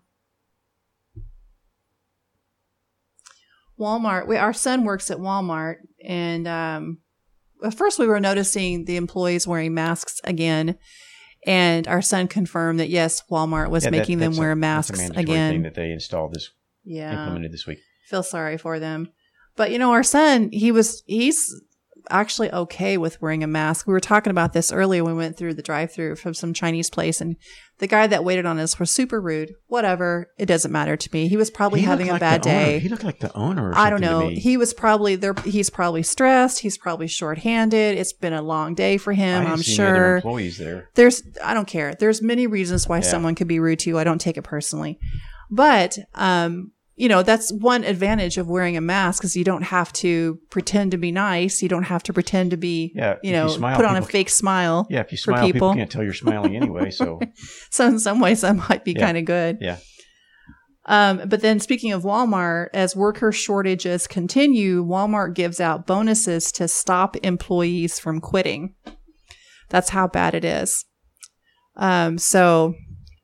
Walmart. Our son works at Walmart, and at first we were noticing the employees wearing masks again. And our son confirmed that, yes, Walmart was making them wear masks again. That's a mandatory thing that they installed implemented this week. Feel sorry for them. But, our son, he's actually okay with wearing a mask. We were talking about this earlier when we went through the drive-thru from some Chinese place, and the guy that waited on us was super rude. Whatever. It doesn't matter to me. He was probably having a bad day. He looked like the owner or something. I don't know. He was probably there. He's probably stressed. He's probably shorthanded. It's been a long day for him. I'm sure. Other employees there. I don't care. There's many reasons why someone could be rude to you. I don't take it personally. But, that's one advantage of wearing a mask is you don't have to pretend to be nice. You don't have to pretend to be, put on a fake smile. Yeah, if you smile, people can't tell you're smiling anyway. So, in some ways, that might be kind of good. Yeah. But then speaking of Walmart, as worker shortages continue, Walmart gives out bonuses to stop employees from quitting. That's how bad it is.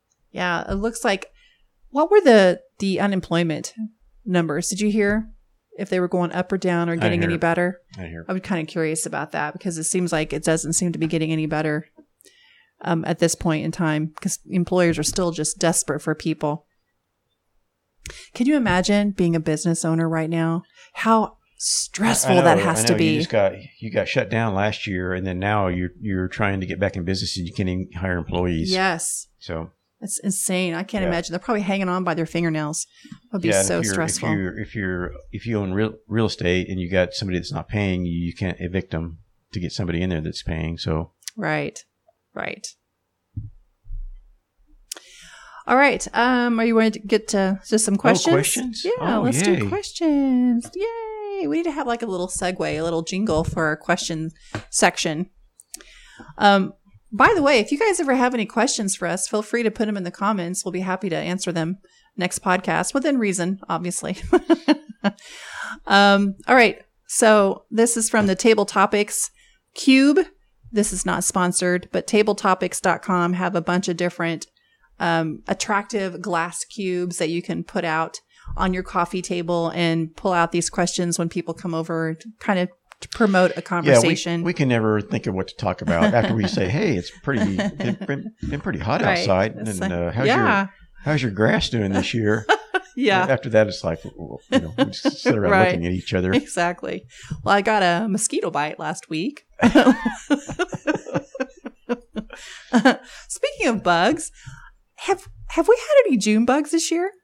It looks like, what were the unemployment numbers? Did you hear? if they were going up or down or getting any better. I was kind of curious about that because it seems like it doesn't seem to be getting any better at this point in time because employers are still just desperate for people. Can you imagine being a business owner right now? How stressful that has to be. You got shut down last year, and then now you're trying to get back in business, and you can't even hire employees. Yes. So it's insane. I can't imagine. They're probably hanging on by their fingernails. It would be so stressful. If you own real estate and you got somebody that's not paying, you can't evict them to get somebody in there that's paying. So right. All right. Are you going to get to just some questions? Questions? Yeah, let's do questions. Yay. We need to have like a little segue, a little jingle for our question section. By the way, if you guys ever have any questions for us, feel free to put them in the comments. We'll be happy to answer them next podcast within reason, obviously. All right. So this is from the Table Topics Cube. This is not sponsored, but tabletopics.com have a bunch of different attractive glass cubes that you can put out on your coffee table and pull out these questions when people come over to kind of to promote a conversation. Yeah, we can never think of what to talk about after we say, hey, it's been pretty hot outside. And how's your grass doing this year? Yeah. After that, it's like, we just sit around looking at each other. Exactly. Well, I got a mosquito bite last week. Speaking of bugs, have we had any June bugs this year?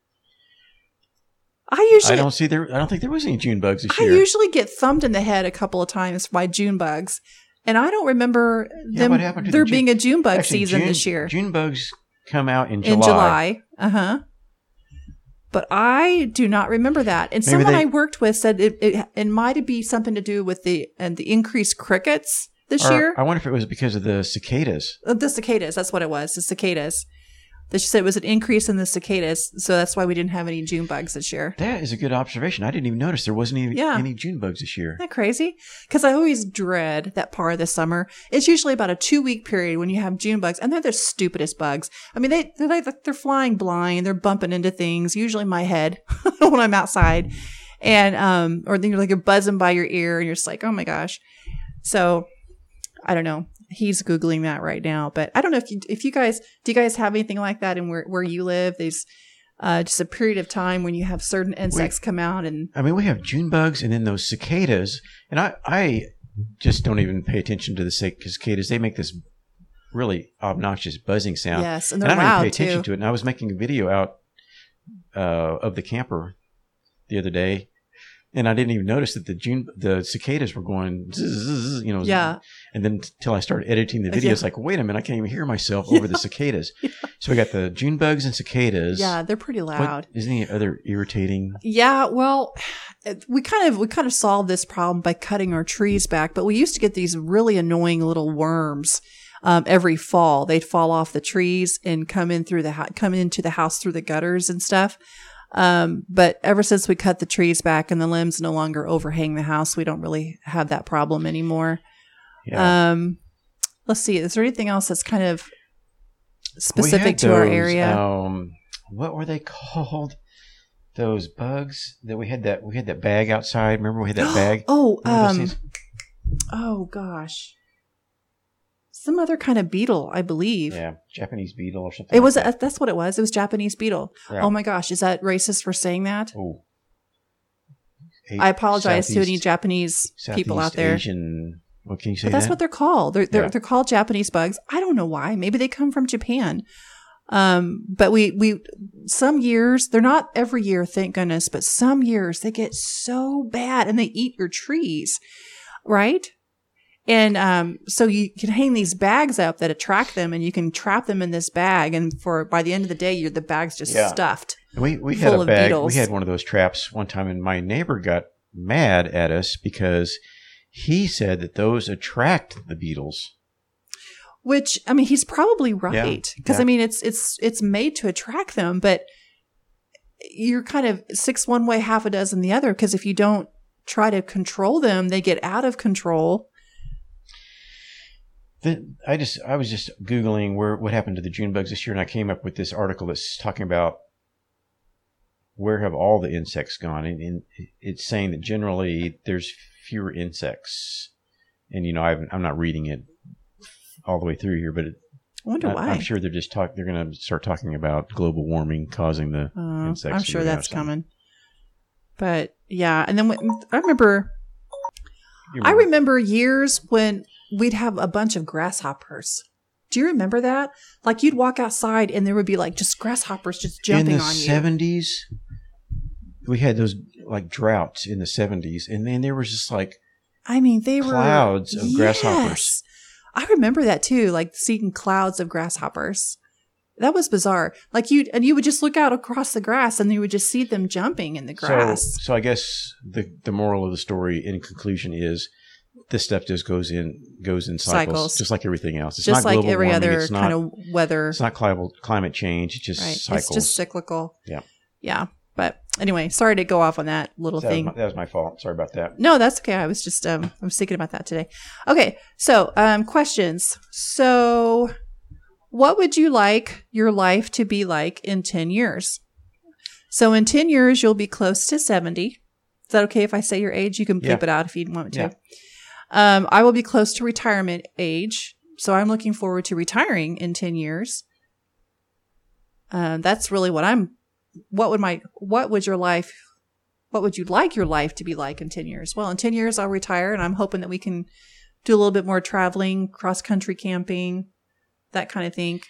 I don't think there was any June bugs this year. I usually get thumped in the head a couple of times by June bugs, and I don't remember there being a June bug season this year. June bugs come out in July. In July, but I do not remember that. And someone I worked with said it might be something to do with the increased crickets this year. I wonder if it was because of the cicadas. The cicadas, that's what it was. The cicadas. She said it was an increase in the cicadas, so that's why we didn't have any June bugs this year. That is a good observation. I didn't even notice there wasn't any June bugs this year. Isn't that crazy? Because I always dread that part of the summer. It's usually about a 2-week period when you have June bugs, and they're the stupidest bugs. I mean, they're flying blind, they're bumping into things, usually my head when I'm outside, and or then you're buzzing by your ear, and you're just like, oh my gosh. So I don't know. He's Googling that right now, but I don't know if you guys, do you guys have anything like that in where you live? There's just a period of time when you have certain insects come out and. I mean, we have June bugs and then those cicadas, and I just don't even pay attention to the cicadas. They make this really obnoxious buzzing sound. Yes. And they're loud too. I don't even pay attention to it. And I was making a video out of the camper the other day. And I didn't even notice that the cicadas were going, zzz, and then until I started editing the video, it's like, wait a minute, I can't even hear myself over the cicadas. Yeah. So we got the June bugs and cicadas. Yeah, they're pretty loud. Isn't any other irritating? Yeah, well, we kind of solved this problem by cutting our trees back, but we used to get these really annoying little worms every fall. They'd fall off the trees and come into the house through the gutters and stuff. But ever since we cut the trees back and the limbs no longer overhang the house, we don't really have that problem anymore. Yeah. Let's see. Is there anything else that's kind of specific to our area? What were they called? Those bugs that we had that bag outside. Remember we had that bag? Oh gosh. Some other kind of beetle, I believe. Yeah, Japanese beetle or something. It was. That's what it was. It was Japanese beetle. Yeah. Oh my gosh, is that racist for saying that? Oh. I apologize to any Japanese people out there. Asian, what can you say? But that's what they're called. They're called Japanese bugs. I don't know why. Maybe they come from Japan. But we some years, they're not every year, thank goodness, but some years they get so bad and they eat your trees, right? And so you can hang these bags up that attract them, and you can trap them in this bag. And by the end of the day, the bag's just stuffed. We had a bag. We had one of those traps one time, and my neighbor got mad at us because he said that those attract the beetles. Which, I mean, he's probably right, because I mean, it's made to attract them, but you're kind of 6 one way, half a dozen the other. Because if you don't try to control them, they get out of control. I was just Googling what happened to the June bugs this year, and I came up with this article that's talking about where have all the insects gone? And it's saying that generally there's fewer insects. And, I'm not reading it all the way through here, but I wonder why. I'm sure they're going to start talking about global warming causing the insects. I'm sure that's coming. But yeah. And then I remember years when we'd have a bunch of grasshoppers. Do you remember that? Like you'd walk outside and there would be like just grasshoppers just jumping on you. In the 70s, we had those like droughts in the 70s. And then there was just like, they were clouds of grasshoppers. I remember that too. Like seeing clouds of grasshoppers. That was bizarre. Like you would just look out across the grass and you would just see them jumping in the grass. So I guess the moral of the story in conclusion is this stuff just goes in cycles, just like everything else. It's just not like global every warming. other kind of weather. It's not climate change. It's just cycles. It's just cyclical. Yeah. Yeah. But anyway, sorry to go off on that little thing. That was my fault. Sorry about that. No, that's okay. I was just I was thinking about that today. Okay. So questions. So what would you like your life to be like in 10 years? So in 10 years, you'll be close to 70. Is that okay if I say your age? You can bleep it out if you want to. Yeah. I will be close to retirement age. So I'm looking forward to retiring in 10 years. That's really what what would you like your life to be like in 10 years? Well, in 10 years, I'll retire and I'm hoping that we can do a little bit more traveling, cross-country camping, that kind of thing.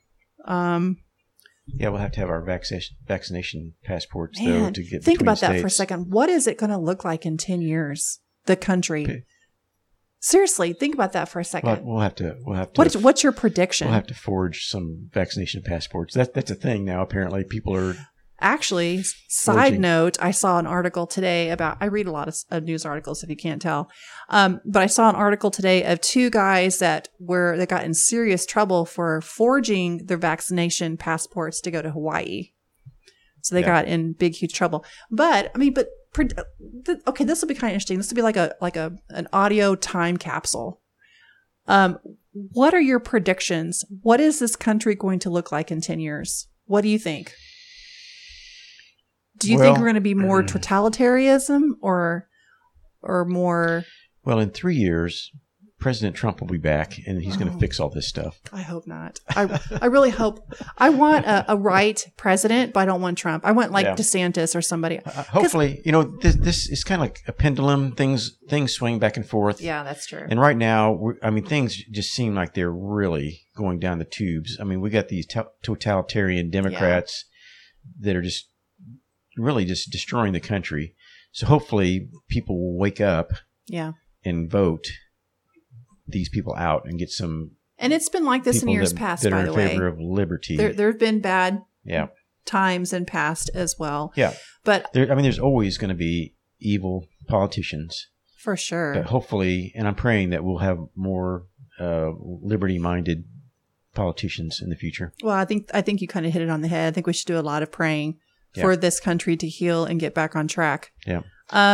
Yeah, we'll have to have our vaccination passports, though, to get think about states. That for a second. What is it going to look like in 10 years? The country. Okay. Seriously, think about that for a second. We'll have to. What's your prediction? We'll have to forge some vaccination passports. That's a thing now. Apparently, people are. Actually, side note, I saw an article today I read a lot of news articles if you can't tell. But I saw an article today of two guys that got in serious trouble for forging their vaccination passports to go to Hawaii. So they got in big, huge trouble. But okay, this will be kind of interesting. This will be like an audio time capsule. What are your predictions? What is this country going to look like in 10 years? What do you think? Do you think we're going to be more totalitarianism or more? Well, in 3 years, President Trump will be back, and he's going to fix all this stuff. I hope not. I really hope. I want a right president, but I don't want Trump. I want DeSantis or somebody. Hopefully, this is kind of like a pendulum. Things swing back and forth. Yeah, that's true. And right now, things just seem like they're really going down the tubes. We got these totalitarian Democrats that are just really just destroying the country. So hopefully people will wake up and vote these people out and get some. And it's been like this in years past, by the way. That are in favor of liberty. There have been bad times in past as well. Yeah. But there's always going to be evil politicians. For sure. But hopefully, and I'm praying that we'll have more liberty-minded politicians in the future. Well, I think you kind of hit it on the head. I think we should do a lot of praying for this country to heal and get back on track. Yeah.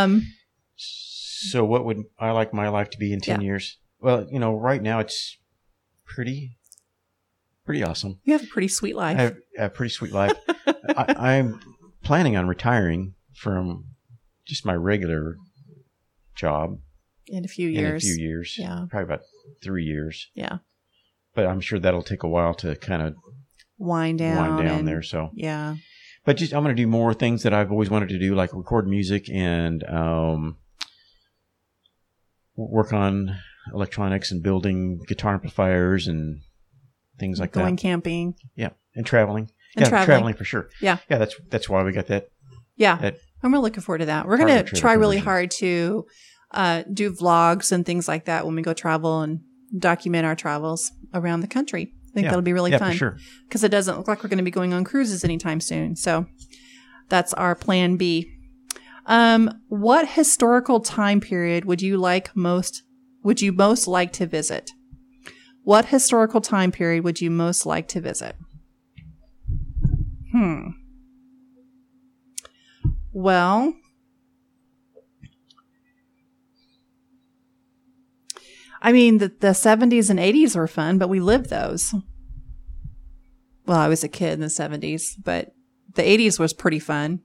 So what would I like my life to be in 10 years? Well, right now it's pretty awesome. You have a pretty sweet life. I have a pretty sweet life. I'm planning on retiring from just my regular job. In a few years. Yeah. Probably about 3 years. Yeah. But I'm sure that'll take a while to kind of wind down there. So yeah. But I'm going to do more things that I've always wanted to do, like record music and work on electronics and building guitar amplifiers and things like Going that. camping. Yeah. And traveling. Traveling for sure. Yeah. Yeah, that's why we got that. Yeah. I'm really looking forward to that. We're going to try really hard to do vlogs and things like that when we go travel and document our travels around the country. I think that'll be really fun. For sure. Because it doesn't look like we're going to be going on cruises anytime soon. So that's our plan B. What historical time period would you most like to visit? What historical time period would you most like to visit? Well, the 70s and 80s were fun, but we lived those. Well, I was a kid in the 70s, but the 80s was pretty fun.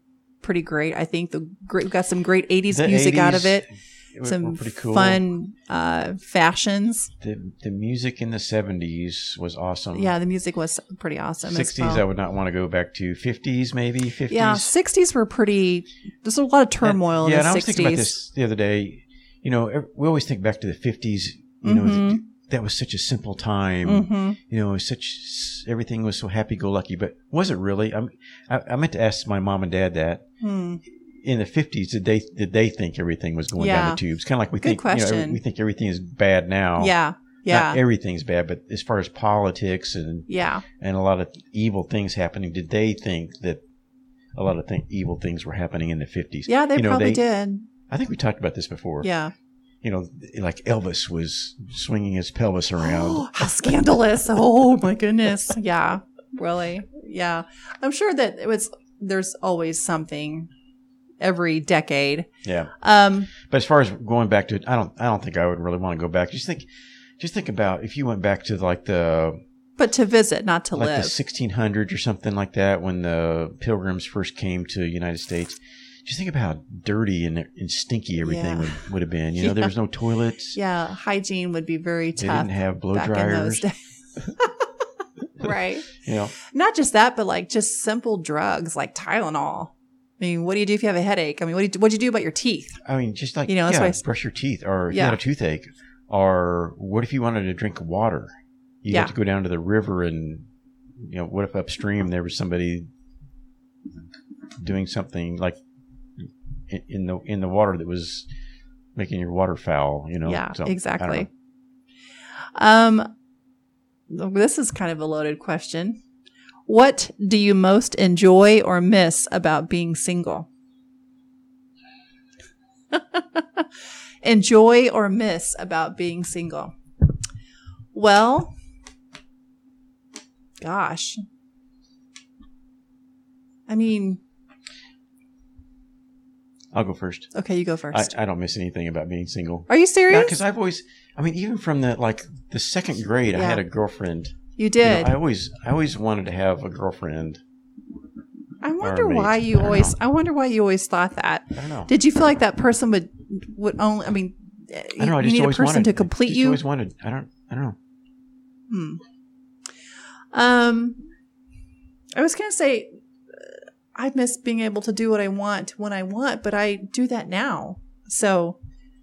pretty great. I think we got some great 80s music out of it. Some pretty cool. Fun fashions. The music in the 70s was awesome. Yeah, the music was pretty awesome. 60s, I would not want to go back to. 50s, maybe 50s. Yeah, 60s were pretty. There's a lot of turmoil in the 60s. Yeah, and I was thinking about this the other day. You know, we always think back to the 50s. You know, that was such a simple time. You know, everything was so happy-go-lucky. But was it really? I meant to ask my mom and dad that. In the 50s, did they think everything was going down the tubes? Kind of like we think, we think everything is bad now. Yeah. Not everything's bad, but as far as politics and a lot of evil things happening, did they think that a lot of evil things were happening in the 50s? Yeah, they probably did. I think we talked about this before. Yeah. You know, like Elvis was swinging his pelvis around. Oh, how scandalous. Oh, my goodness. Yeah, really. Yeah. I'm sure that there's always something every decade. Yeah. But as far as going back to it, I don't think I would really want to go back. Just think about if you went back to but to visit, not to live. Like the 1600s or something like that, when the Pilgrims first came to the United States. Just think about how dirty and stinky everything would have been. You know, there was no toilets. Yeah, hygiene would be very tough. They didn't have blow dryers. Right. You know, not just that, but like just simple drugs like Tylenol. I mean, what do you do if you have a headache? I mean, what do you do about your teeth? I mean, just like, brush your teeth, or if you had a toothache, or what if you wanted to drink water? You have to go down to the river and, you know, what if upstream there was somebody doing something like in the water that was making your water foul, you know? Yeah, so, exactly. This is kind of a loaded question. What do you most enjoy or miss about being single? Enjoy or miss about being single? Well, gosh. I mean, I'll go first. Okay, you go first. I don't miss anything about being single. Are you serious? Yeah, because I've always, even from the second grade, I had a girlfriend. You did. You know, I always wanted to have a girlfriend. I wonder why you always. I wonder why you always thought that. I don't know. Did you feel like that person would only? I mean, I don't know. I just need always a person wanted, to complete just you. Always wanted. I don't know. I was gonna say, I miss being able to do what I want when I want, but I do that now. So,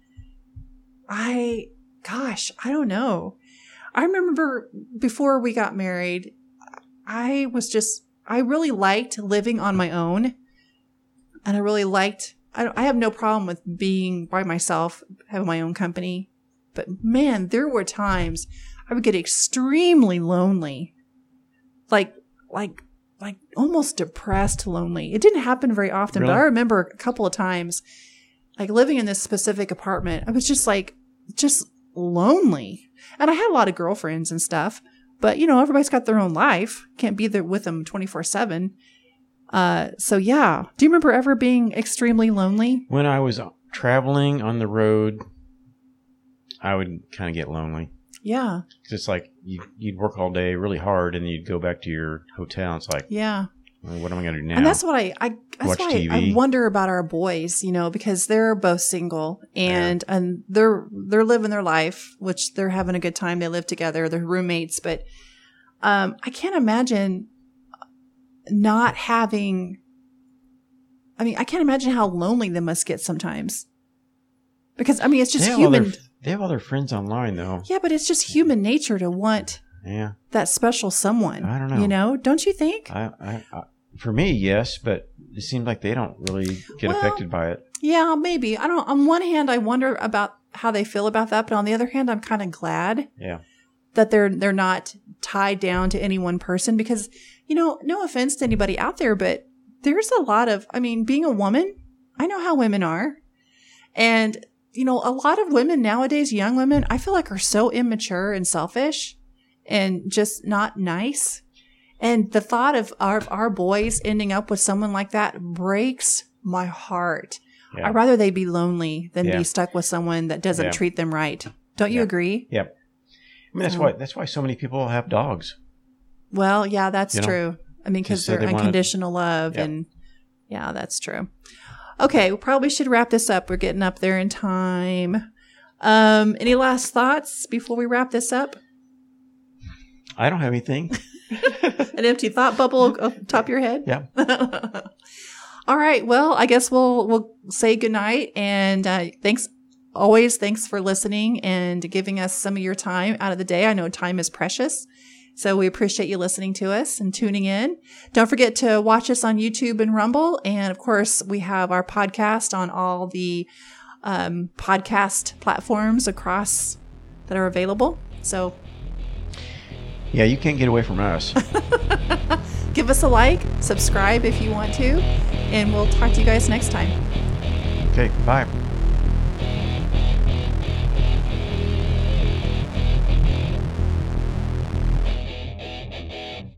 I don't know. I remember before we got married, I really liked living on my own. And I really liked, I have no problem with being by myself, having my own company. But man, there were times I would get extremely lonely. Like almost depressed lonely. It didn't happen very often, Really? But I remember a couple of times, like living in this specific apartment, I was just lonely. And I had a lot of girlfriends and stuff, but you know, everybody's got their own life. Can't be there with them 24/7. So yeah. Do you remember ever being extremely lonely? When I was traveling on the road, I would kind of get lonely. Yeah. It's like you'd work all day really hard, and you'd go back to your hotel. And it's like, yeah. Well, what am I going to do now? And that's what I TV. I wonder about our boys, you know, because they're both single and they're living their life, which they're having a good time. They live together, they're roommates, but I can't imagine not having. I mean, I can't imagine how lonely they must get sometimes. Because I mean, it's just human. They have all their friends online, though. Yeah, but it's just human nature to want that special someone. I don't know. You know, don't you think? For me, yes, but it seems like they don't really get affected by it. Yeah, maybe. I don't. On one hand, I wonder about how they feel about that, but on the other hand, I'm kind of glad that they're not tied down to any one person because, you know, no offense to anybody out there, but there's a lot of. I mean, being a woman, I know how women are, and. You know, a lot of women nowadays, young women, I feel like are so immature and selfish and just not nice. And the thought of our boys ending up with someone like that breaks my heart. Yeah. I'd rather they be lonely than be stuck with someone that doesn't treat them right. Don't you agree? Yeah. I mean, that's why so many people have dogs. Well, yeah, that's true. I mean, because they're unconditional love and, Yeah, that's true. Okay, we probably should wrap this up. We're getting up there in time. Any last thoughts before we wrap this up? I don't have anything. An empty thought bubble up top of your head? Yeah. All right. Well, I guess we'll say goodnight. And thanks for listening and giving us some of your time out of the day. I know time is precious. So we appreciate you listening to us and tuning in. Don't forget to watch us on YouTube and Rumble. And of course, we have our podcast on all the podcast platforms across that are available. So yeah, you can't get away from us. Give us a like, subscribe if you want to, and we'll talk to you guys next time. Okay, bye.